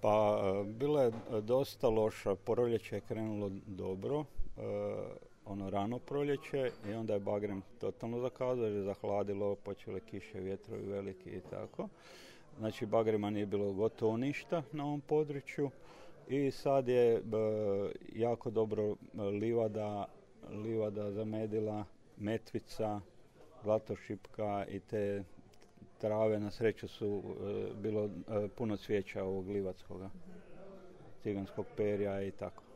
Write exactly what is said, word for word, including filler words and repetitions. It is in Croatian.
Pa bilo je dosta loša, proljeće je krenulo dobro, ono rano proljeće i onda je bagrem totalno zakazao jer je zahladilo, počele kiše, vjetrovi veliki i tako. Znači bagrema nije bilo gotovo ništa na ovom području i sad je jako dobro livada, livada zamedila, metvica, zlatošipka i te trave, na sreću su e, bilo e, puno cvijeća ovog livatskoga, ciganskog perja i tako.